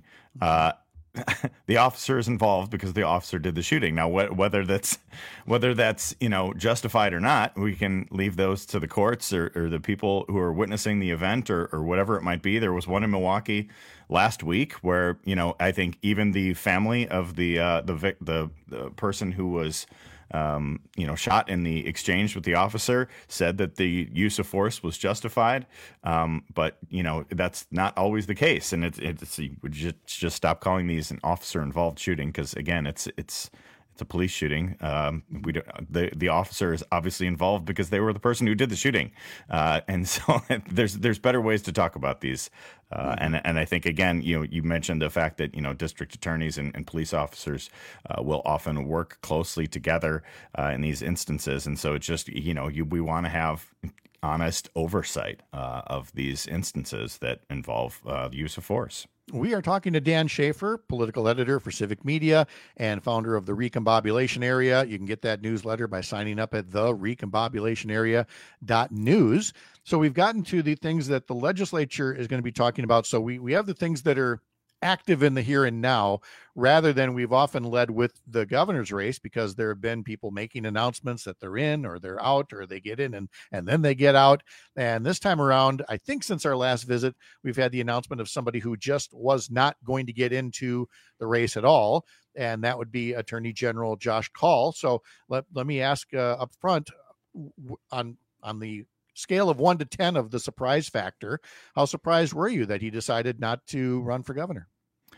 The officer is involved because the officer did the shooting. Now, whether that's justified or not, we can leave those to the courts or the people who are witnessing the event or whatever it might be. There was one in Milwaukee last week where I think even the family of the person who was shot in the exchange with the officer said that the use of force was justified. But that's not always the case. And we just stop calling these an officer involved shooting. Cause again, it's It's a police shooting. The officer is obviously involved because they were the person who did the shooting, and so there's better ways to talk about these. And I think, again, you mentioned the fact that district attorneys and police officers will often work closely together in these instances, and so it's just we want to have honest oversight of these instances that involve the use of force. We are talking to Dan Schaefer, political editor for Civic Media and founder of the Recombobulation Area. You can get that newsletter by signing up at therecombobulationarea.news. So we've gotten to the things that the legislature is going to be talking about. So we have the things that are active in the here and now, rather than we've often led with the governor's race, because there have been people making announcements that they're in or they're out, or they get in and then they get out. And this time around, I think since our last visit, we've had the announcement of somebody who just was not going to get into the race at all. And that would be Attorney General Josh Kaul. So let me ask up front, on the scale of 1 to 10 of the surprise factor, how surprised were you that he decided not to run for governor?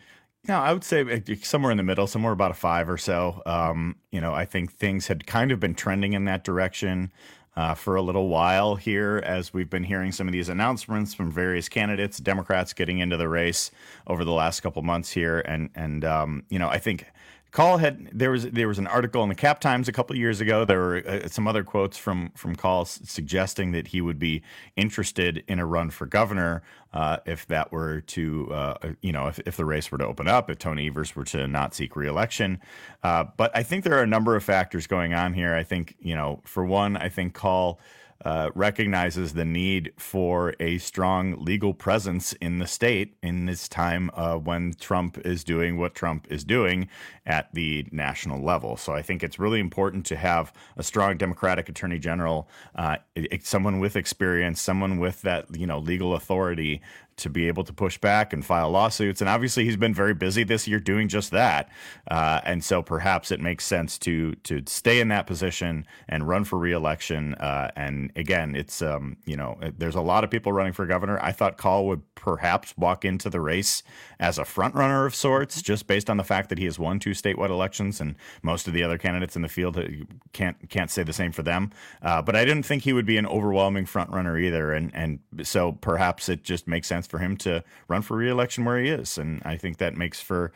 I would say somewhere in the middle, somewhere about a 5 or so. I think things had kind of been trending in that direction for a little while here, as we've been hearing some of these announcements from various candidates, Democrats getting into the race over the last couple months here. And I think Kaul there was an article in the Cap Times a couple of years ago. There were some other quotes from Kaul suggesting that he would be interested in a run for governor if that were to, if the race were to open up, if Tony Evers were to not seek re-election. But I think there are a number of factors going on here. I think, for one, I think Kaul recognizes the need for a strong legal presence in the state in this time when Trump is doing what Trump is doing at the national level. So I think it's really important to have a strong Democratic Attorney General, someone with experience, someone with that legal authority to be able to push back and file lawsuits. And obviously he's been very busy this year doing just that. And so perhaps it makes sense to stay in that position and run for re-election. And again, it's, there's a lot of people running for governor. I thought Kaul would perhaps walk into the race as a front runner of sorts, just based on the fact that he has won 2 statewide elections, and most of the other candidates in the field can't say the same for them. But I didn't think he would be an overwhelming front runner either. And so perhaps it just makes sense for him to run for re-election where he is. And I think that makes for,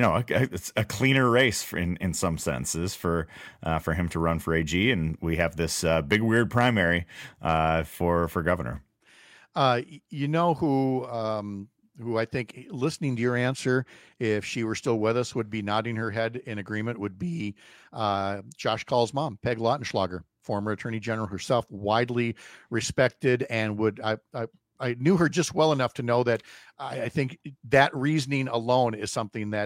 a cleaner race in some senses for him to run for AG. And we have this big, weird primary for governor. Who I think, listening to your answer, if she were still with us, would be nodding her head in agreement, would be Josh Kaul's mom, Peg Lautenschlager, former Attorney General herself, widely respected, and I knew her just well enough to know that I think that reasoning alone is something that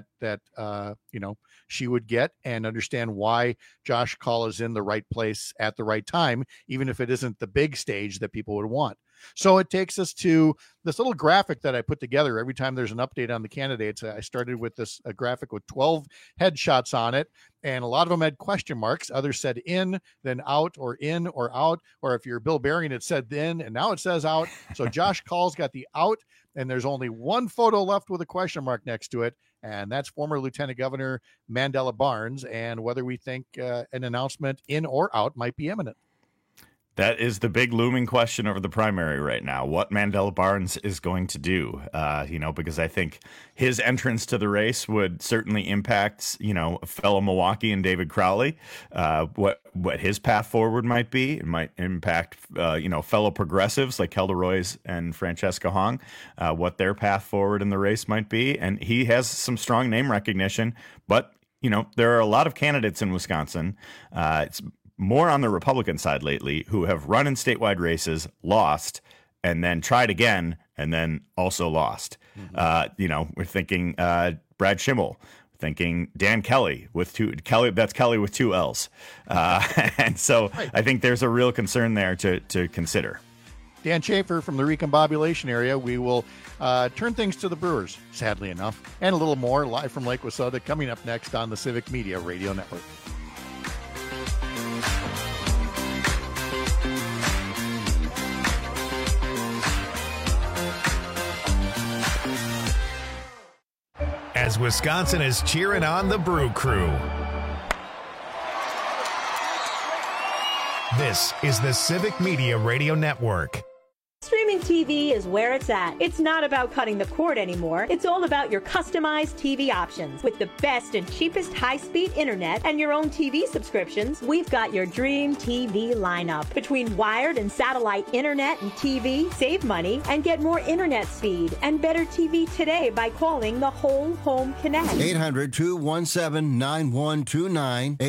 she would get and understand why Josh Kaul is in the right place at the right time, even if it isn't the big stage that people would want. So it takes us to this little graphic that I put together every time there's an update on the candidates. I started with a graphic with 12 headshots on it, and a lot of them had question marks. Others said in, then out, or in or out. Or if you're Bill Berrien, it said in, and now it says out. So Josh Kaul's got the out, and there's only one photo left with a question mark next to it, and that's former Lieutenant Governor Mandela Barnes, and whether we think an announcement in or out might be imminent. That is the big looming question over the primary right now, what Mandela Barnes is going to do, because I think his entrance to the race would certainly impact, fellow Milwaukeean David Crowley, what his path forward might be. It might impact, fellow progressives like Kelda Roys and Francesca Hong, what their path forward in the race might be. And he has some strong name recognition, but, there are a lot of candidates in Wisconsin. It's more on the Republican side lately, who have run in statewide races, lost, and then tried again, and then also lost. Mm-hmm. We're thinking Brad Schimmel, thinking Dan Kelly with that's Kelly with 2 L's. And so right. I think there's a real concern there to consider. Dan Schaefer from the Recombobulation Area. We will turn things to the Brewers, sadly enough, and a little more live from Lake Wissota coming up next on the Civic Media Radio Network. As Wisconsin is cheering on the Brew Crew. This is the Civic Media Radio Network. Streaming TV is where it's at. It's not about cutting the cord anymore. It's all about your customized TV options. With the best and cheapest high-speed internet and your own TV subscriptions, we've got your dream TV lineup. Between wired and satellite internet and TV, save money and get more internet speed and better TV today by calling the Whole Home Connect. 800-217-9129.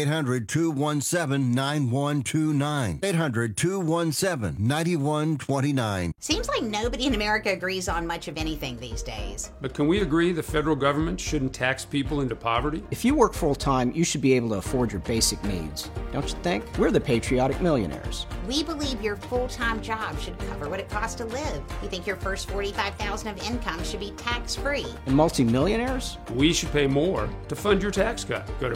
800-217-9129. 800-217-9129. Seems like nobody in America agrees on much of anything these days. But can we agree the federal government shouldn't tax people into poverty? If you work full-time, you should be able to afford your basic needs. Don't you think? We're the patriotic millionaires. We believe your full-time job should cover what it costs to live. We think your first $45,000 of income should be tax-free. And multimillionaires? We should pay more to fund your tax cut. Go to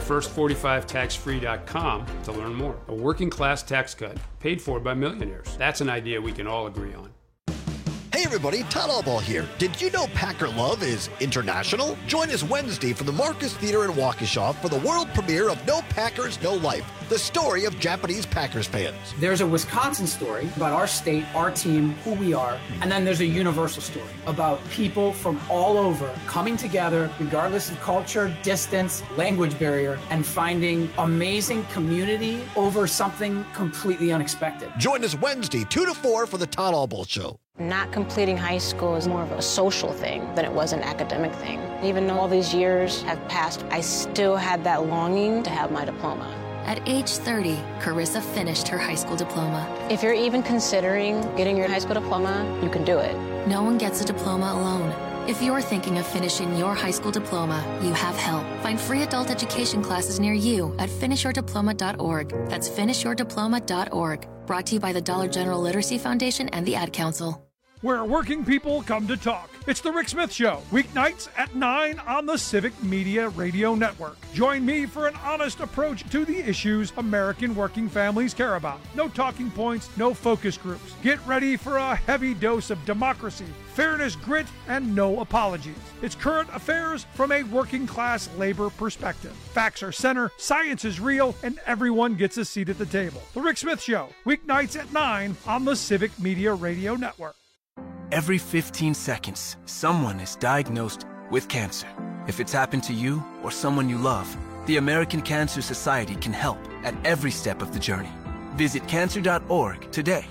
first45taxfree.com to learn more. A working-class tax cut paid for by millionaires. That's an idea we can all agree on. Hey everybody, Todd Allball here. Did you know Packer Love is international? Join us Wednesday from the Marcus Theater in Waukesha for the world premiere of No Packers, No Life, the story of Japanese Packers fans. There's a Wisconsin story about our state, our team, who we are, and then there's a universal story about people from all over coming together regardless of culture, distance, language barrier, and finding amazing community over something completely unexpected. Join us Wednesday, 2 to 4 for the Todd Allball Show. Not completing high school is more of a social thing than it was an academic thing. Even though all these years have passed, I still had that longing to have my diploma. At age 30, Carissa finished her high school diploma. If you're even considering getting your high school diploma, you can do it. No one gets a diploma alone. If you're thinking of finishing your high school diploma, you have help. Find free adult education classes near you at finishyourdiploma.org. That's finishyourdiploma.org. Brought to you by the Dollar General Literacy Foundation and the Ad Council. Where working people come to talk. It's The Rick Smith Show, weeknights at 9 on the Civic Media Radio Network. Join me for an honest approach to the issues American working families care about. No talking points, no focus groups. Get ready for a heavy dose of democracy, fairness, grit, and no apologies. It's current affairs from a working class labor perspective. Facts are center, science is real, and everyone gets a seat at the table. The Rick Smith Show, weeknights at 9 on the Civic Media Radio Network. Every 15 seconds, someone is diagnosed with cancer. If it's happened to you or someone you love, the American Cancer Society can help at every step of the journey. Visit cancer.org today.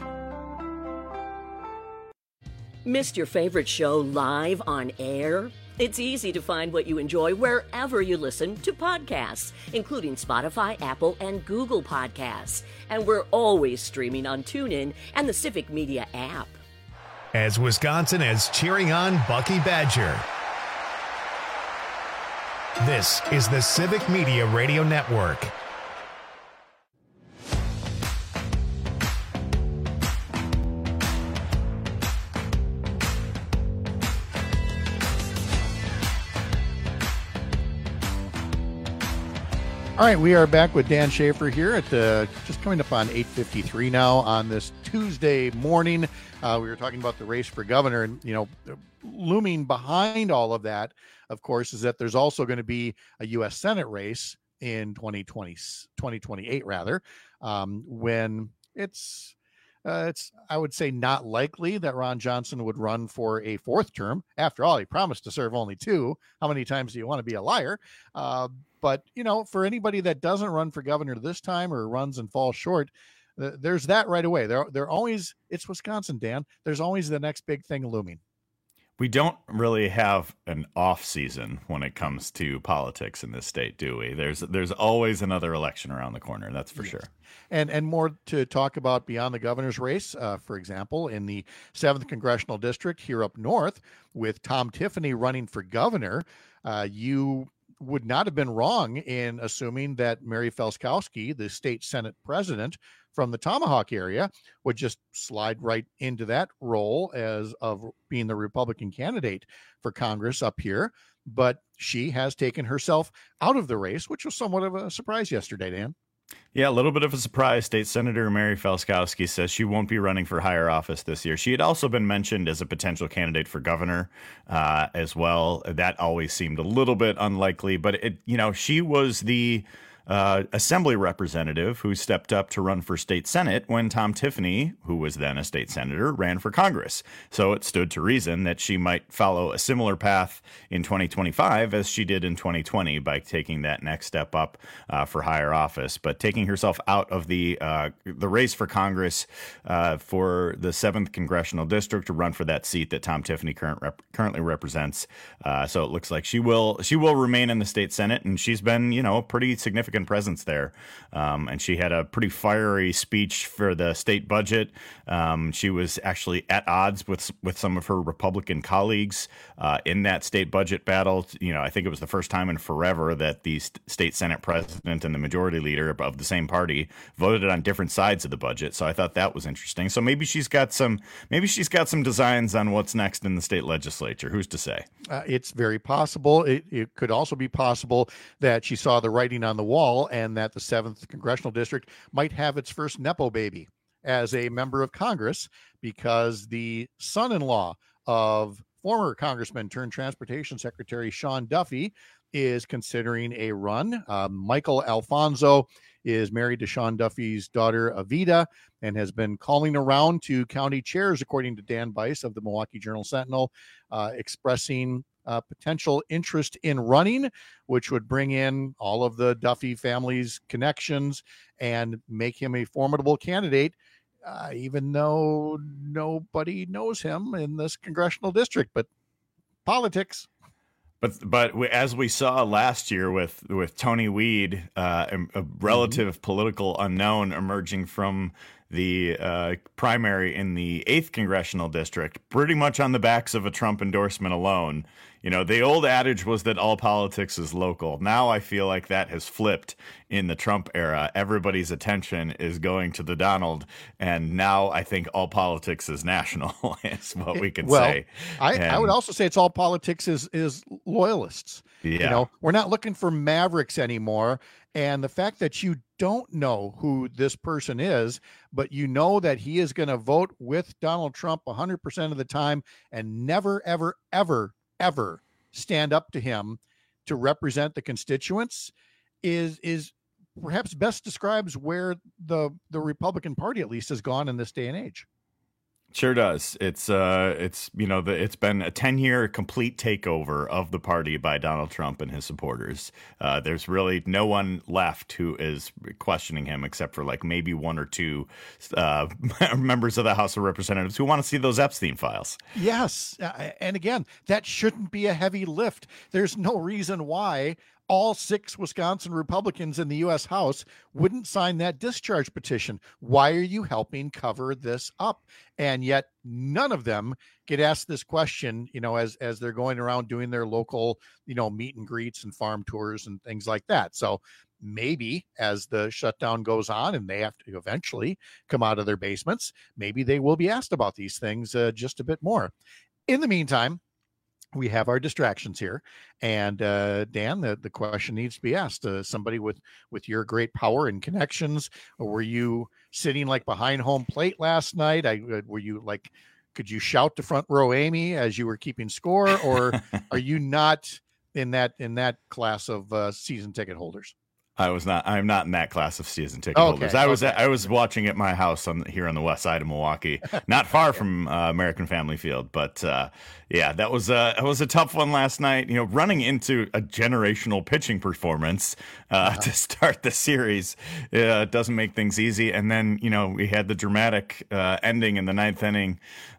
Missed your favorite show live on air? It's easy to find what you enjoy wherever you listen to podcasts, including Spotify, Apple, and Google Podcasts. And we're always streaming on TuneIn and the Civic Media app. As Wisconsin is cheering on Bucky Badger. This is the Civic Media Radio Network. All right, we are back with Dan Schaefer here at just coming up on 8:53 now on this Tuesday morning. We were talking about the race for governor, and looming behind all of that, of course, is that there's also going to be a U.S. Senate race in 2028 rather, when it's I would say not likely that Ron Johnson would run for a fourth term. After all, he promised to serve only 2. How many times do you want to be a liar? But for anybody that doesn't run for governor this time or runs and falls short, there's that right away. They're always, it's Wisconsin, Dan. There's always the next big thing looming. We don't really have an off season when it comes to politics in this state, do we? There's always another election around the corner. That's for sure. And more to talk about beyond the governor's race, for example, in the 7th Congressional District here up north with Tom Tiffany running for governor, you would not have been wrong in assuming that Mary Felskowski, the state Senate president from the Tomahawk area, would just slide right into that role as of being the Republican candidate for Congress up here. But she has taken herself out of the race, which was somewhat of a surprise yesterday, Dan. Yeah, a little bit of a surprise. State Senator Mary Felskowski says she won't be running for higher office this year. She had also been mentioned as a potential candidate for governor as well. That always seemed a little bit unlikely, but she was the assembly representative who stepped up to run for state senate when Tom Tiffany, who was then a state senator, ran for Congress. So it stood to reason that she might follow a similar path in 2025 as she did in 2020 by taking that next step up for higher office. But taking herself out of the race for Congress for the 7th Congressional District to run for that seat that Tom Tiffany currently represents. So it looks like she will remain in the state Senate, and she's been, a pretty significant presence there. And she had a pretty fiery speech for the state budget. She was actually at odds with some of her Republican colleagues in that state budget battle. I think it was the first time in forever that the state Senate president and the majority leader of the same party voted on different sides of the budget. So I thought that was interesting. So maybe she's got some designs on what's next in the state legislature. Who's to say? It's very possible. It could also be possible that she saw the writing on the wall and that the 7th Congressional District might have its first Nepo baby as a member of Congress, because the son-in-law of former Congressman turned Transportation Secretary Sean Duffy is considering a run. Michael Alfonso is married to Sean Duffy's daughter, Avita, and has been calling around to county chairs, according to Dan Bice of the Milwaukee Journal-Sentinel, expressing potential interest in running, which would bring in all of the Duffy family's connections and make him a formidable candidate, even though nobody knows him in this congressional district. But politics. But as we saw last year with Tony Weed, a relative political unknown emerging from the primary in the 8th Congressional District, pretty much on the backs of a Trump endorsement alone. The old adage was that all politics is local. Now I feel like that has flipped in the Trump era. Everybody's attention is going to the Donald, and now I think all politics is national, is what we can say. I would also say it's all politics is loyalists. Yeah. We're not looking for mavericks anymore. And the fact that you don't know who this person is, but you know that he is going to vote with Donald Trump 100% of the time and never, ever, ever, ever stand up to him to represent the constituents is perhaps best describes where the Republican Party at least has gone in this day and age. Sure does. It's been a 10-year complete takeover of the party by Donald Trump and his supporters. There's really no one left who is questioning him except for like maybe one or two members of the House of Representatives who want to see those Epstein files. Yes. And again, that shouldn't be a heavy lift. There's no reason why all 6 Wisconsin Republicans in the U.S. House wouldn't sign that discharge petition. Why are you helping cover this up? And yet none of them get asked this question, as they're going around doing their local, meet and greets and farm tours and things like that. So maybe as the shutdown goes on and they have to eventually come out of their basements, maybe they will be asked about these things just a bit more. In the meantime, we have our distractions here. And Dan, the question needs to be asked. Somebody with your great power and connections, or were you sitting like behind home plate last night? Were you like, could you shout to front row Amy as you were keeping score, or are you not in that class of season ticket holders? I'm not in that class of season ticket holders. I was watching at my house here on the west side of Milwaukee, not far from American Family Field. But that was a tough one last night. Running into a generational pitching performance to start the series doesn't make things easy. And then we had the dramatic ending in the 9th inning.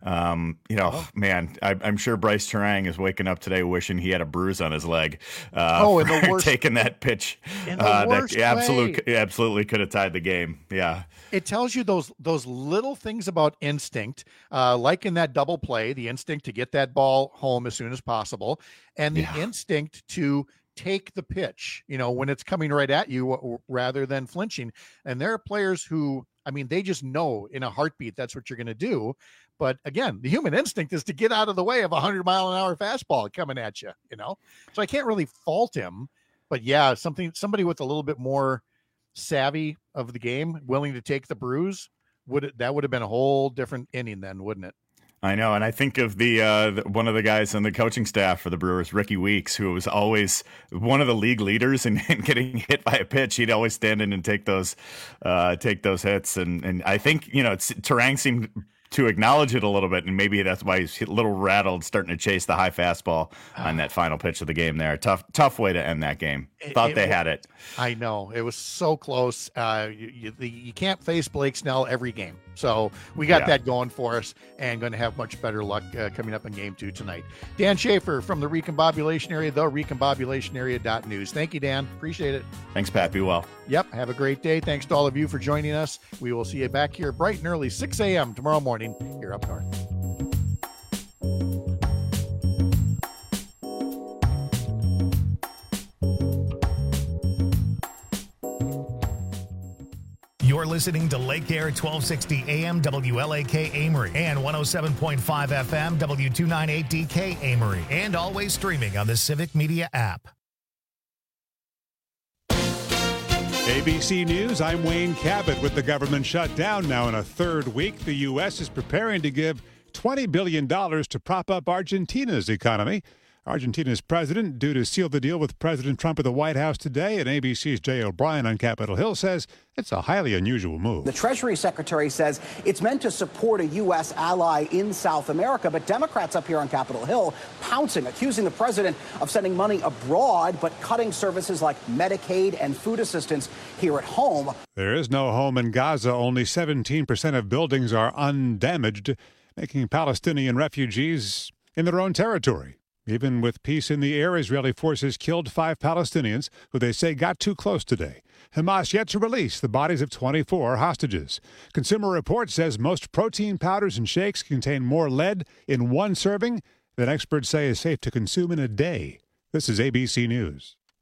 Man, I'm sure Bryce Terang is waking up today wishing he had a bruise on his leg. In the worst, taking that pitch. Absolutely could have tied the game. Yeah. It tells you those little things about instinct, like in that double play, the instinct to get that ball home as soon as possible, and the instinct to take the pitch, when it's coming right at you rather than flinching. And there are players who, they just know in a heartbeat that's what you're going to do. But again, the human instinct is to get out of the way of 100-mile-an-hour fastball coming at you, So I can't really fault him. But yeah, somebody with a little bit more savvy of the game, willing to take the bruise, would have been a whole different inning then, wouldn't it? I know, and I think of the one of the guys on the coaching staff for the Brewers, Ricky Weeks, who was always one of the league leaders in getting hit by a pitch. He'd always stand in and take those hits, and I think Turang seemed to acknowledge it a little bit, and maybe that's why he's a little rattled, starting to chase the high fastball on that final pitch of the game there. Tough way to end that game. Thought they had it. I know. It was so close. You can't face Blake Snell every game. So we got that going for us, and going to have much better luck coming up in Game 2 tonight. Dan Schaefer from the Recombobulation Area, therecombobulationarea.news. Thank you, Dan. Appreciate it. Thanks, Pat. Be well. Yep. Have a great day. Thanks to all of you for joining us. We will see you back here bright and early, 6 a.m. tomorrow morning here up north. You're listening to Lake Air 1260 AM WLAK Amory and 107.5 FM W298DK Amory, and always streaming on the Civic Media app. ABC News, I'm Wayne Cabot. With the government shut down now in a third week, the U.S. is preparing to give $20 billion to prop up Argentina's economy. Argentina's president, due to seal the deal with President Trump at the White House today, and ABC's Jay O'Brien on Capitol Hill says it's a highly unusual move. The Treasury Secretary says it's meant to support a U.S. ally in South America, but Democrats up here on Capitol Hill pouncing, accusing the president of sending money abroad, but cutting services like Medicaid and food assistance here at home. There is no home in Gaza. Only 17% of buildings are undamaged, making Palestinian refugees in their own territory. Even with peace in the air, Israeli forces killed 5 Palestinians who they say got too close today. Hamas yet to release the bodies of 24 hostages. Consumer Reports says most protein powders and shakes contain more lead in one serving than experts say is safe to consume in a day. This is ABC News.